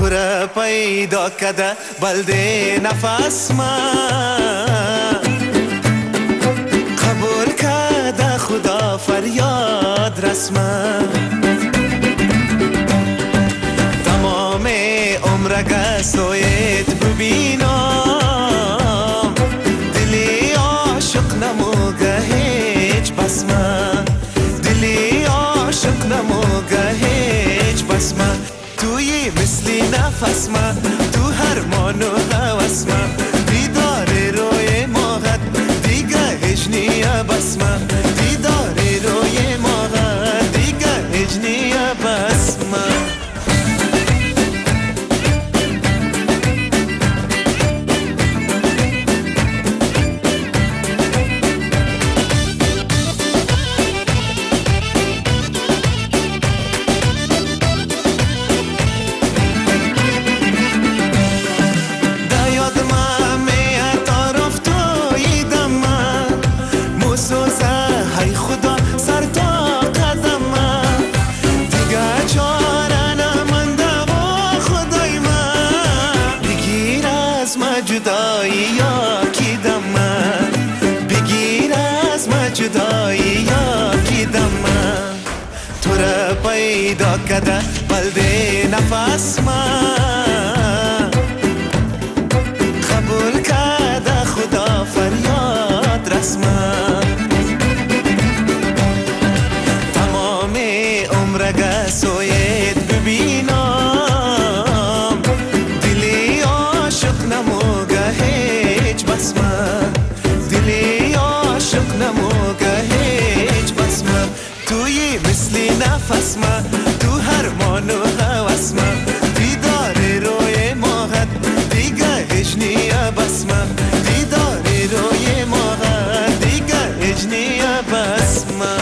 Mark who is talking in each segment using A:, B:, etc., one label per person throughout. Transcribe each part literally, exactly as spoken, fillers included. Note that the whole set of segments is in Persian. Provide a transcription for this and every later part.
A: را پیدا کده بلده نفس ما قبول کده خدا فریاد رسما تمام عمرگه سویت ببینم دلی عاشق نموگه هیچ بسمه دلی عاشق نموگه هیچ بسمه توی مثلی نفس ما تو هر مانو هوس ما دیدار روی ماغت دیگه هجنیه بس ما دیدار روی ماغت دیگه هجنیه بس ما جدایی یا کی دم بگیر از ما جدایی یا کی دم تو را پیدا کده بلده نفس ما قبول کده خدا فریاد رسما تمام عمرگه سویت ببینم دلی عاشق نموگه هیچ بسمه دلی عاشق نموگه هیچ بسمه توی مثلی نفس ما تو هر مانو هوس ما دیدار روی ماغت دیگه هجنیه بسمه دیدار روی ماغت دیگه هجنیه بسمه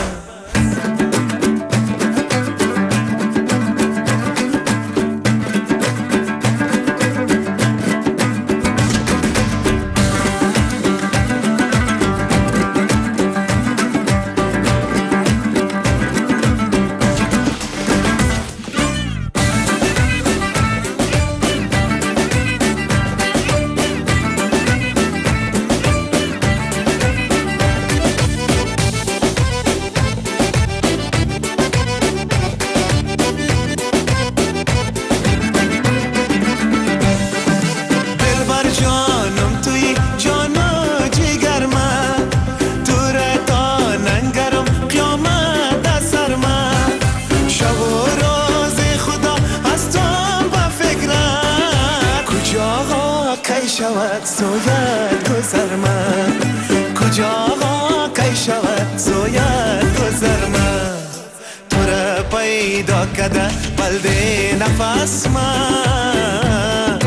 A: کی شود سویت گذر من کجا کی شود سویت گذر من تو را پیدا کده بلده نفس من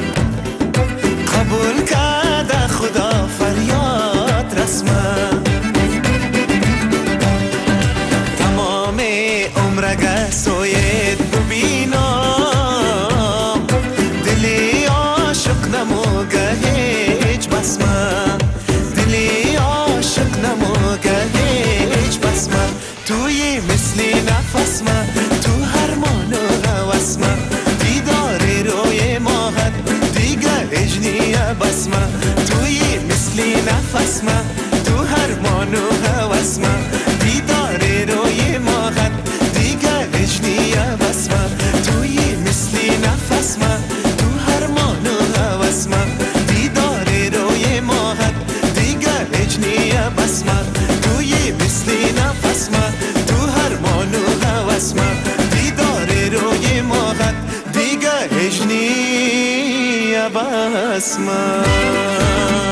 A: قبول کده خدا فریاد رسما تمام عمرگه سویت ببینم دلی عاشق نموگه هیچ بسمه دلی عاشق نموگه هیچ بسمه توی مثلی نفس ما تو هر مانو هوس ما دیدار روی ماغت دیگه هجنیه بسمه توی مثلی نفس ما تو هر مانو هوس ما دیدار روی ماغت دیگه هجنیه بسمه توی مثلی نفس ما تو هر مانو هوس ما دیدار روی ماغت دیگه هجنیه بسمه توی مثلی نفس ما تو هر مانو هوس ما دیدار روی ماغت دیگه هجنیه بسمه